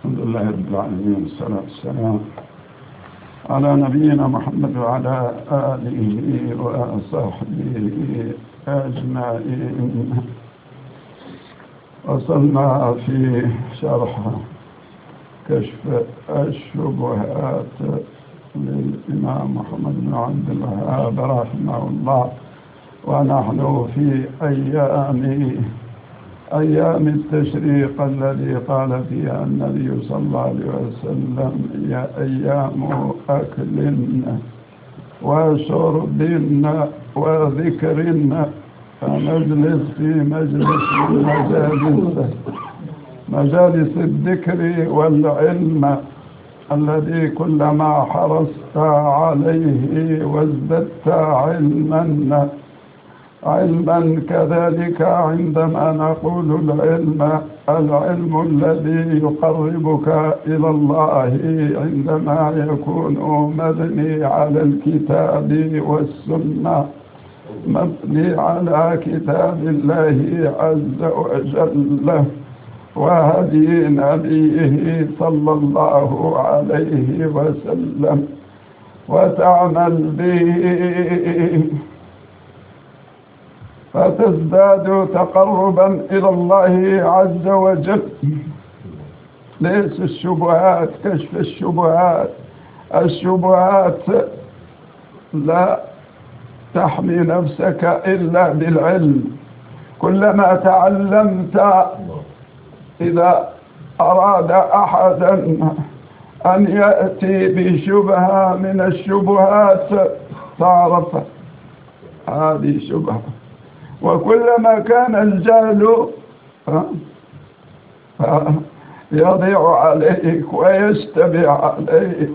الحمد لله رب العالمين، والصلاة والسلام على نبينا محمد وعلى آله وصحبه أجمعين. وصلنا في شرح كشف الشبهات للإمام محمد بن عبد الوهاب رحمه الله، ونحن في أيام التشريق الذي قال فيها النبي صلى الله عليه وسلم: يا أيام أكل وشرب وذكر، فنجلس في مجالس الذكر والعلم الذي كلما حرصت عليه وازددت علما كذلك عندما نقول العلم الذي يقربك إلى الله عندما يكون مبني على الكتاب والسنة، مبني على كتاب الله عز وجل وهدي نبيه صلى الله عليه وسلم، وتعمل به فتزداد تقربا إلى الله عز وجل. ليس الشبهات كشف الشبهات لا تحمي نفسك إلا بالعلم. كلما تعلمت، إذا أراد أحدا أن يأتي بشبهة من الشبهات تعرف هذه شبهة، وكلما كان الجهل يضيع عليك ويشتبه عليك.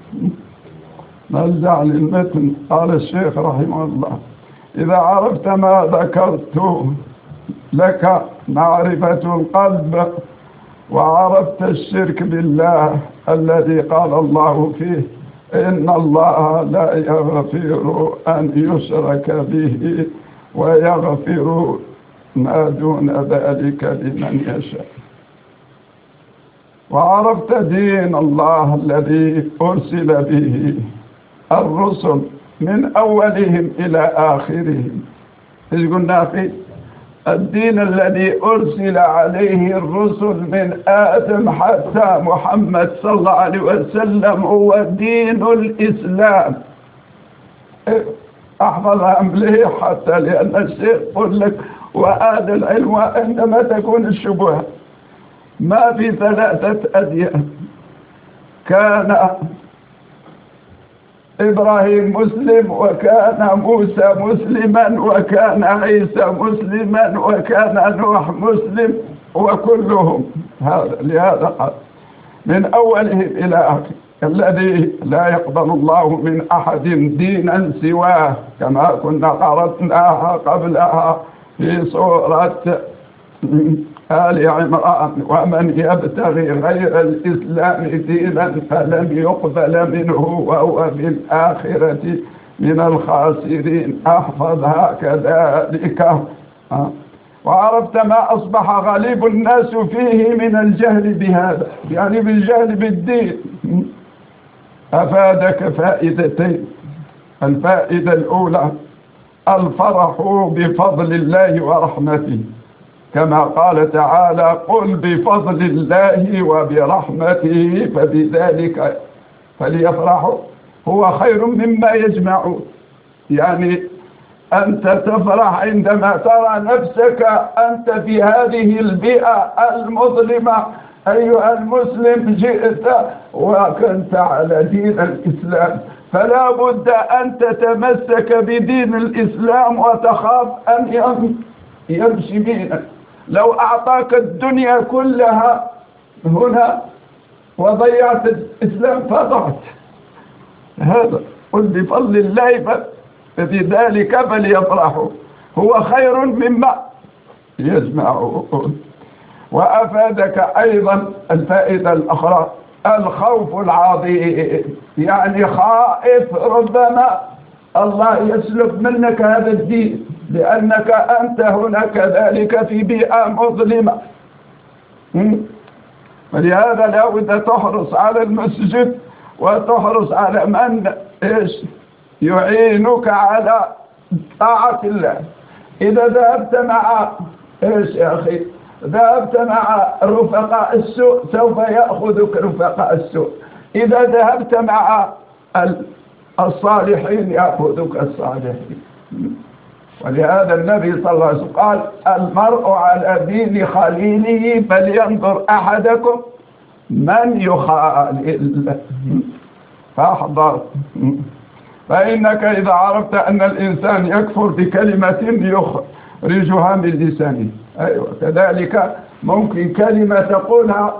نرجع للمتن. قال الشيخ رحمه الله: إذا عرفت ما ذكرت لك معرفة القلب، وعرفت الشرك بالله الذي قال الله فيه: إن الله لا يغفر أن يشرك به ويغفر ما دون ذلك لمن يشاء، وعرفت دين الله الذي أرسل به الرسل من أولهم إلى آخرهم. إذ قلنا في الدين الذي أرسل عليه الرسل من آدم حتى محمد صلى الله عليه وسلم هو دين الإسلام. أحفظها مليح حتى لأن الشيخ يقول لك: وهذا العلم عندما تكون الشبهة. ما في 3 أديان. كان إبراهيم مسلم، وكان موسى مسلما، وكان عيسى مسلما، وكان نوح مسلم، وكلهم لهذا قال من أولهم إلى آخره: الذي لا يقبل الله من أحد دينا سواه، كما كنا قرأناها قبلها في سورة آل عمران: ومن يبتغي غير الإسلام دينا فلن يقبل منه وهو في الآخرة من الخاسرين. أحفظها كذلك. وعرفت ما أصبح غالب الناس فيه من الجهل بهذا، يعني بالجهل بالدين. أفادك فائدتين: الفائدة الأولى الفرح بفضل الله ورحمته، كما قال تعالى: قل بفضل الله وبرحمته فبذلك فليفرحوا هو خير مما يجمعون. يعني أنت تفرح عندما ترى نفسك أنت في هذه البيئة المظلمة. أيها المسلم، جئت وكنت على دين الإسلام، فلا بد أن تتمسك بدين الإسلام وتخاف أن يمشي بينك. لو أعطاك الدنيا كلها هنا وضيعت الإسلام فضعت. هذا قل بفضل الله فبذلك فليفرحوا هو خير مما يجمعون. وأفادك أيضا الفائدة الأخرى الخوف العظيم، يعني خائف ربما الله يسلب منك هذا الدين، لأنك أنت هنا كذلك في بيئة مظلمة. ولهذا لا بد تحرص على المسجد وتحرص على من يعينك على طاعة الله. إذا ذهبت مع يا أخي ذهبت مع رفقاء السوء سوف يأخذك رفقاء السوء، إذا ذهبت مع الصالحين يأخذك الصالحين. ولهذا النبي صلى الله عليه وسلم قال المرء على دين خليله فلينظر أحدكم من يخالل، فاحذر. فإنك إذا عرفت أن الإنسان يكفر بكلمة يخرجها من لسانه، أيوة كذلك ممكن كلمة تقولها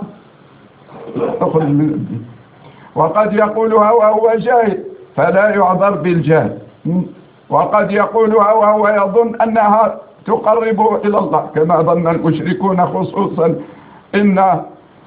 تخرج من الدين، وقد يقولها وهو جاهل فلا يعذر بالجهل، وقد يقولها وهو يظن أنها تقربه إلى الله كما ظن المشركون، خصوصا إن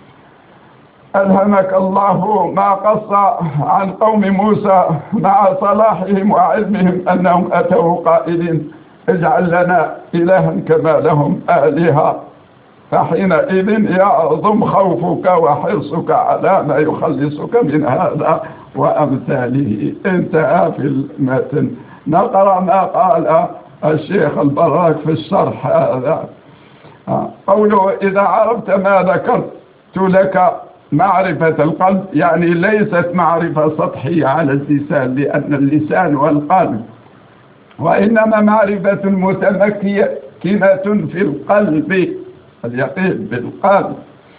ألهمك الله ما قص عن قوم موسى مع صلاحهم وعلمهم أنهم أتوا قائلين اجعل لنا إلها كما لهم آلهة، فحينئذ يعظم خوفك وحرصك على ما يخلصك من هذا وأمثاله. انتهى في المتن. نقرأ ما قال الشيخ البراك في الشرح هذا. قوله إذا عرفت ما ذكرت لك معرفة القلب، يعني ليست معرفة سطحية على اللسان، لأن اللسان والقلب، وإنما معرفة متمكنة في القلب، اليقين بالقلب.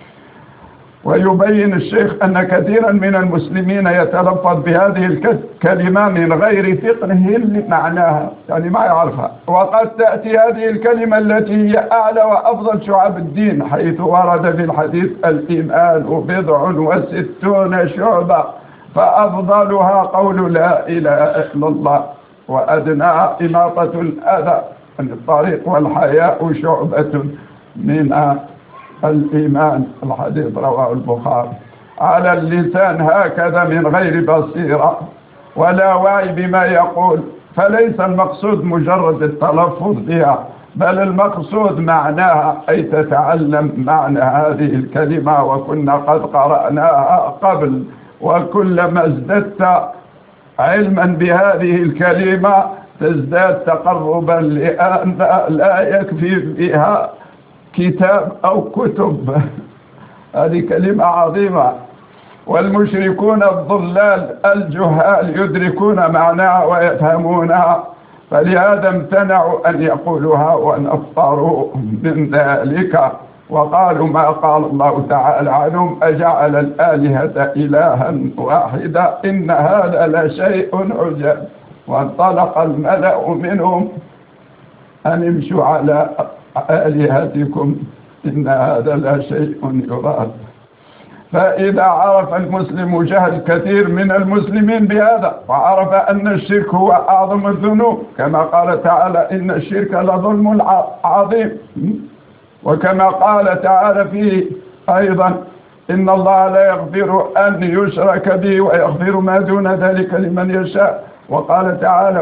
ويبين الشيخ أن كثيرا من المسلمين يتلفظ بهذه الكلمة من غير فقه لمعناها، يعني ما يعرفها. وقد تأتي هذه الكلمة التي هي أعلى وأفضل شعب الدين، حيث ورد في الحديث الإيمان 67 شعبة، فأفضلها قول لا إله إلا الله، وأدناها إماطة الأذى عن الطريق، والحياء شعبة من الإيمان. الحديث رواه البخاري. على اللسان هكذا من غير بصيرة ولا وعي بما يقول، فليس المقصود مجرد التلفظ بها، بل المقصود معناها، أي تتعلم معنى هذه الكلمة. وكنا قد قرأناها قبل، وكلما ازددت علما بهذه الكلمة تزداد تقربا، لأن لا يكفي بها كتاب أو كتب. هذه كلمة عظيمة. والمشركون الضلال الجهال يدركون معناها ويفهمونها، فلهذا امتنعوا أن يقولوها ونفروا من ذلك، وقالوا ما قال الله تعالى عنهم أجعل الآلهة إلها واحدا إن هذا لشيء عجاب. وانطلق الملأ منهم أن امشوا على آلهتكم إن هذا لا شيء يراد. فإذا عرف المسلم جهل كثير من المسلمين بهذا، وعرف أن الشرك هو أعظم الذنوب، كما قال تعالى إن الشرك لظلم عظيم، وكما قال تعالى فيه أيضا إن الله لا يغفر أن يشرك به ويغفر ما دون ذلك لمن يشاء. وقال تعالى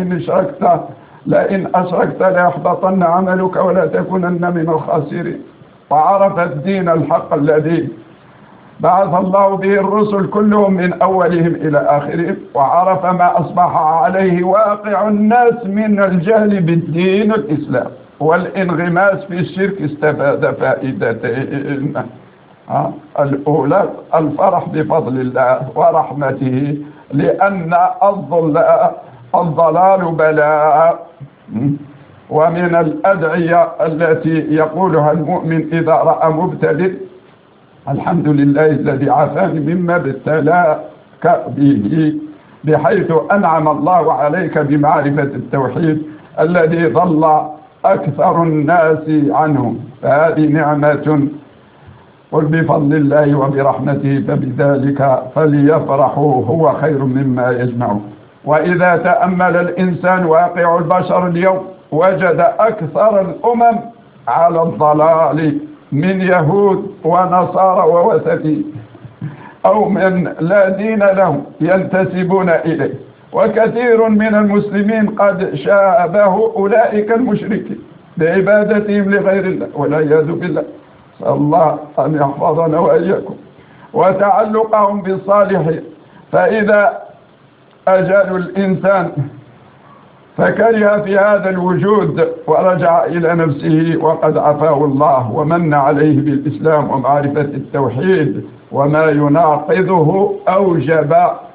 لئن أشركت ليحبطن عملك ولا تكونن من الخاسرين. وعرف الدين الحق الذي بعث الله به الرسل كلهم من أولهم إلى آخرهم، وعرف ما أصبح عليه واقع الناس من الجهل بالدين الإسلام والانغماس في الشرك. استفاد فائدتين: الأولى الفرح بفضل الله ورحمته، لأن الضلال بلاء. ومن الأدعية التي يقولها المؤمن إذا رأى مبتلٍ: الحمد لله الذي عافاني مما ابتلاك به، بحيث أنعم الله عليك بمعرفة التوحيد الذي ضل أكثر الناس عنه، فهذه نعمة. قل بفضل الله وبرحمته فبذلك فليفرحوا هو خير مما يجمعون. وإذا تأمل الإنسان واقع البشر اليوم وجد أكثر الأمم على الضلال من يهود ونصارى ووثنيين، أو من لا دين لهم ينتسبون إليه. وكثير من المسلمين قد شابهوا أولئك المشركين بعبادتهم لغير الله والعياذ بالله، نسأل الله أن يحفظنا وإياكم، وتعلقهم بالصالحين. فإذا أجل الإنسان فكره في هذا الوجود ورجع إلى نفسه وقد عفاه الله ومن عليه بالإسلام ومعرفة التوحيد وما يناقضه، أوجب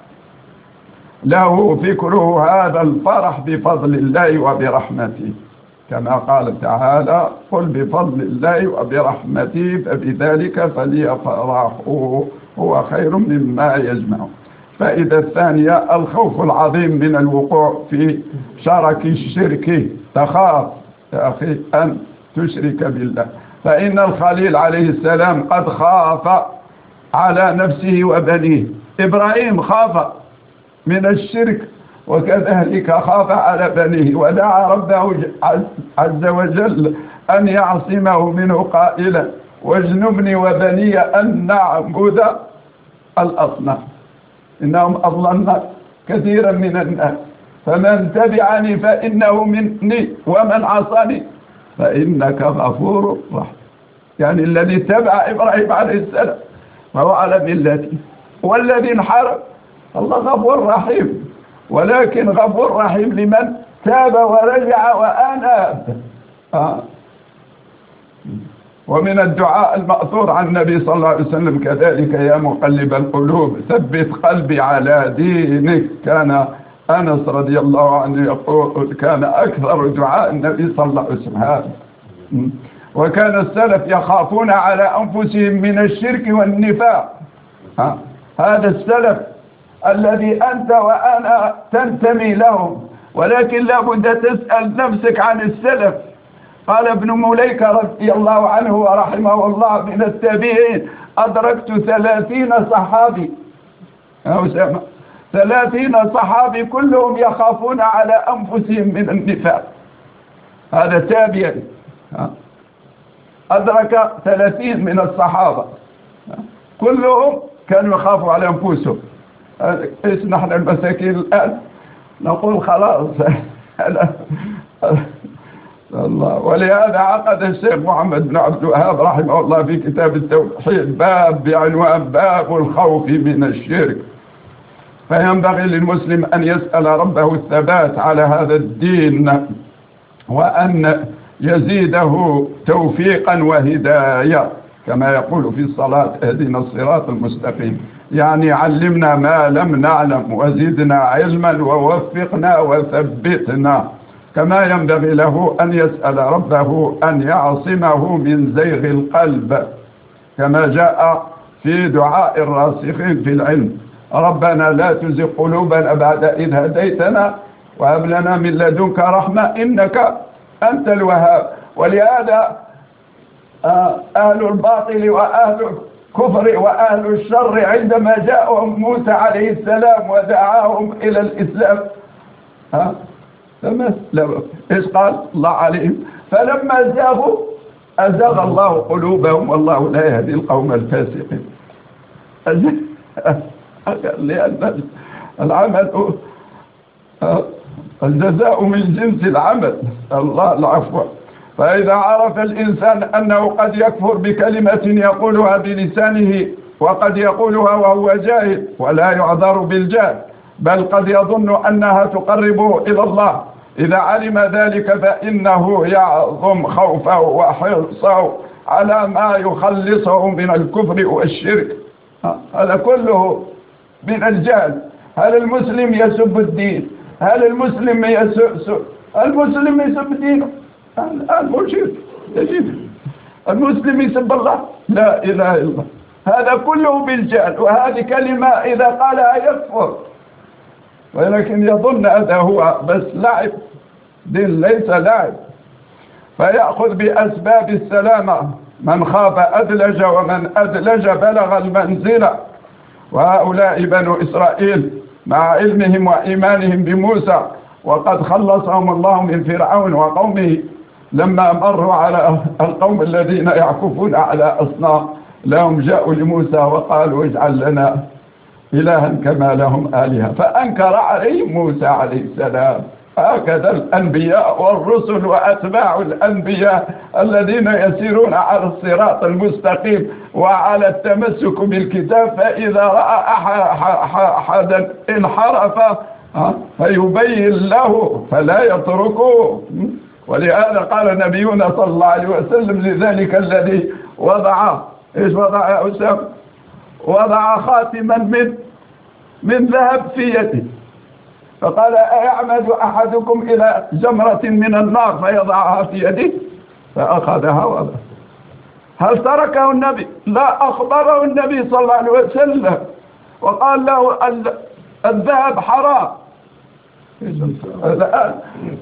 له فكره هذا الفرح بفضل الله وبرحمته، كما قال تعالى: قل بفضل الله وبرحمته فبذلك فليفرحوا هو خير مما يجمعون. فإذا الثانية: الخوف العظيم من الوقوع في شرك الشرك. تخاف يا أخي أن تشرك بالله، فإن الخليل عليه السلام قد خاف على نفسه وبنيه. إبراهيم خاف من الشرك وكذلك خاف على بنيه، ودعا ربه عز وجل أن يعصمه منه قائلا: واجنبني وبني أن نعبد الأصنام إنهم أضللن كثيرا من الناس، فمن تبعني فإنه مني ومن عصاني فإنك غفور رحيم. يعني الذي تبع إبراهيم عليه السلام وهو على ملته، والذي انحرف الله غفور رحيم، ولكن غفور رحيم لمن تاب ورجع وأناب. ومن الدعاء المأثور عن النبي صلى الله عليه وسلم كذلك: يا مقلب القلوب ثبت قلبي على دينك. كان أنس رضي الله عنه يقول: كان أكثر دعاء النبي صلى الله عليه وسلم هذا. وكان السلف يخافون على أنفسهم من الشرك والنفاق. هذا السلف الذي أنت وأنا تنتمي لهم، ولكن لابد تسأل نفسك عن السلف. قال ابن مليكة رضي الله عنه ورحمه الله من التابعين: أدركت 30 صحابي، 30 صحابي كلهم يخافون على أنفسهم من النفاق. هذا تابعي أدرك 30 من الصحابة كلهم كانوا يخافوا على أنفسهم. إيش نحن المساكين الآن نقول خلاص الله. ولهذا عقد الشيخ محمد بن عبد الوهاب رحمه الله في كتاب التوحيد باب بعنوان: باب الخوف من الشرك. فينبغي للمسلم أن يسأل ربه الثبات على هذا الدين، وأن يزيده توفيقا وهداية، كما يقول في الصلاة: اهدنا الصراط المستقيم. يعني علمنا ما لم نعلم وزدنا علما ووفقنا وثبتنا. كما ينبغي له أن يسأل ربه أن يعصمه من زيغ القلب، كما جاء في دعاء الراسخين في العلم: ربنا لا تزغ قلوبنا بعد إذ هديتنا وهب لنا من لدنك رحمة إنك أنت الوهاب. ولهذا أهل الباطل وأهل الكفر وأهل الشر عندما جاءهم موسى عليه السلام ودعاهم إلى الإسلام إيش قال الله عليهم؟ فلما زاغوا أزاغ الله قلوبهم والله لا يهدي القوم الفاسقين. لأن العمل الجزاء من جنس العمل، الله العفو. فإذا عرف الإنسان أنه قد يكفر بكلمة يقولها بلسانه وقد يقولها وهو جاهل ولا يعذر بالجهل، بل قد يظن أنها تقربه إلى الله، إذا علم ذلك فإنه يعظم خوفه وحرصه على ما يخلصه من الكفر والشرك. هذا كله من الجهل. هل المسلم يسب الدين؟ هل المسلم يسب دينه؟ المرشد يجب المسلم يسب الله؟ لا إله إلا الله. هذا كله بالجهل، وهذه كلمة إذا قالها يكفر، ولكن يظن هذا هو بس لعب. دين ليس لعب. فيأخذ بأسباب السلامة. من خاف أدلج ومن أدلج بلغ المنزلة. وهؤلاء بنو إسرائيل مع علمهم وإيمانهم بموسى وقد خلصهم الله من فرعون وقومه لما مروا على القوم الذين يعكفون على أصنام لهم، جاءوا لموسى وقالوا: اجعل لنا إلها كما لهم آلهة. فأنكر عليهم موسى عليه السلام هكذا الأنبياء والرسل وأتباع الأنبياء الذين يسيرون على الصراط المستقيم وعلى التمسك بالكتاب، فإذا رأى أحدا انحرف فيبين له فلا يتركه. ولهذا قال نبينا صلى الله عليه وسلم لذلك الذي وضع ايش وضع يا أسامة؟ وضع خاتما من ذهب في يده، فقال أيعمد أحدكم إلى جمرة من النار فيضعها في يده؟ فأخذها وضع. هل تركه النبي؟ لا، أخبره النبي صلى الله عليه وسلم وقال له الذهب حرام. الآن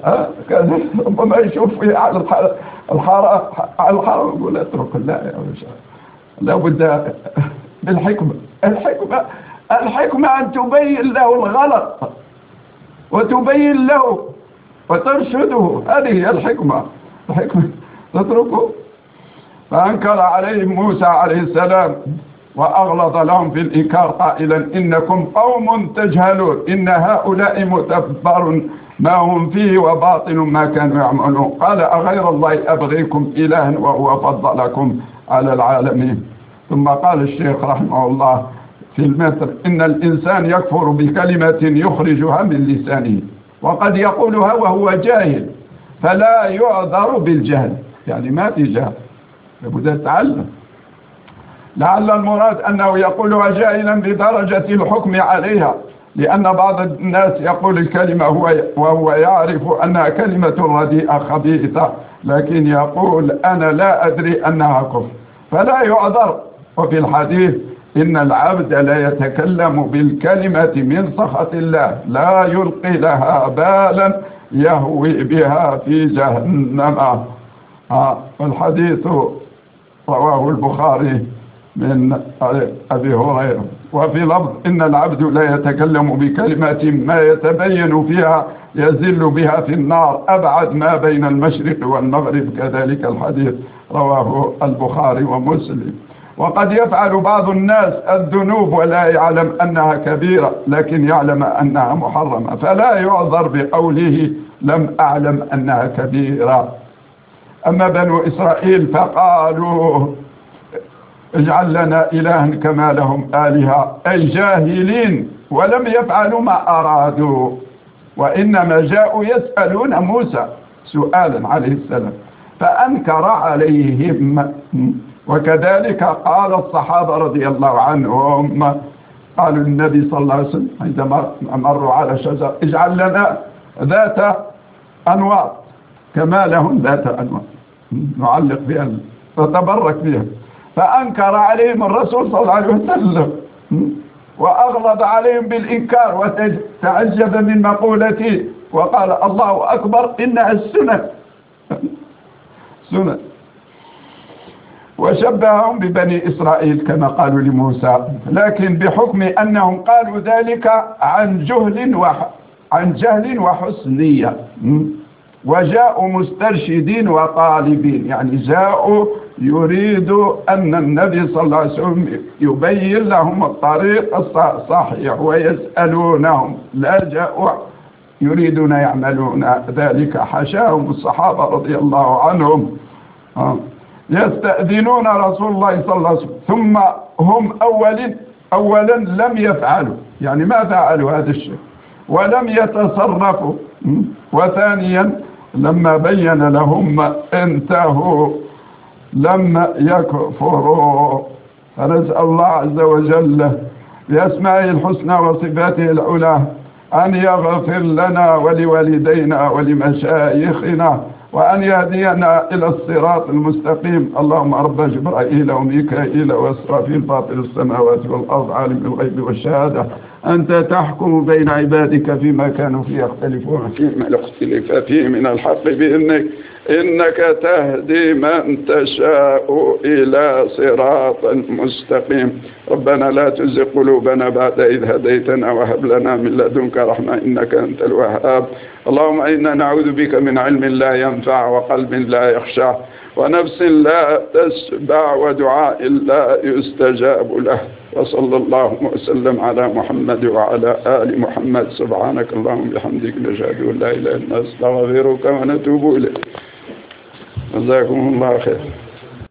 ربما يشوف على الحرام يقول اترك. لا يا شيخ، لابد بالحكمة. الحكمة أن تبين له الغلط وتبين له وترشده، هذه هي الحكمة تتركه. فأنكر عليهم موسى عليه السلام وأغلظ لهم في الإنكار قائلا إنكم قوم تجهلون، إن هؤلاء متبر ما هم فيه وباطل ما كانوا يعملون. قال أغير الله أبغيكم إلها وهو فضلكم على العالمين. ثم قال الشيخ رحمه الله في المتر إن الإنسان يكفر بكلمة يخرجها من لسانه وقد يقولها وهو جاهل فلا يعذر بالجهل، يعني ما في جهل، لابد يتعلم. لعل المراد أنه يقولها جاهلا بدرجة الحكم عليها، لأن بعض الناس يقول الكلمة وهو يعرف أنها كلمة رديئة خبيثة، لكن يقول أنا لا أدري أنها كفر فلا يعذر. وفي الحديث إن العبد لا يتكلم بالكلمة من سخط الله لا يلقي لها بالا يهوي بها في جهنم. والحديث رواه البخاري من أبي هريرة. وفي لفظ إن العبد لا يتكلم بكلمة ما يتبين فيها يزل بها في النار أبعد ما بين المشرق والمغرب، كذلك الحديث رواه البخاري ومسلم. وقد يفعل بعض الناس الذنوب ولا يعلم أنها كبيرة لكن يعلم أنها محرمة، فلا يعذر بقوله لم أعلم أنها كبيرة. أما بنو إسرائيل فقالوا اجعل لنا إلها كما لهم آلهة، أي جاهلين ولم يفعلوا ما أرادوا، وإنما جاءوا يسألون موسى سؤالا عليه السلام فأنكر عليهم. وكذلك قال الصحابة رضي الله عنهم قالوا النبي صلى الله عليه وسلم عندما مروا على شجر اجعل لنا ذات أنواط كما لهم ذات أنواط نعلق بها نتبرك بها، فأنكر عليهم الرسول صلى الله عليه وسلم وأغلظ عليهم بالإنكار وتعجب من مقولته وقال الله أكبر إنها السنن سنن. وشبههم ببني إسرائيل كما قالوا لموسى، لكن بحكم أنهم قالوا ذلك عن جهل وحسنية، وجاءوا مسترشدين وطالبين، يعني جاءوا يريد أن النبي صلى الله عليه وسلم يبين لهم الطريق الصحيح ويسألونهم، لا جاءوا يريدون يعملون ذلك. حشاهم الصحابة رضي الله عنهم يستأذنون رسول الله صلى الله عليه وسلم ثم هم أولا لم يفعلوا، يعني ما فعلوا هذا الشيء ولم يتصرفوا، وثانيا لما بين لهم انتهوا لم يكفروا. فنسأل الله عز وجل بأسمائه الحسنى وصفاته العلى أن يغفر لنا ولوالدينا ولمشايخنا وأن يهدينا إلى الصراط المستقيم. اللهم رب جبرائيل وميكائيل وإسرافيل فاطر السماوات والأرض عالم الغيب والشهادة أنت تحكم بين عبادك فيما كانوا فيه يختلفون فيما اختلف فيه من الحق بإذنك، إنك تهدي من تشاء إلى صراط مستقيم. ربنا لا تزغ قلوبنا بعد إذ هديتنا وهب لنا من لدنك رحمة إنك أنت الوهاب. اللهم إنا نعوذ بك من علم لا ينفع وقلب لا يخشع ونفس لا تشبع ودعاء لا يستجاب له. وصلى الله وسلم على محمد وعلى آل محمد. سبحانك اللهم وبحمدك نشهد أن لا إله إلا أنت نستغفرك ونتوب إليك. جزاكم الله خير.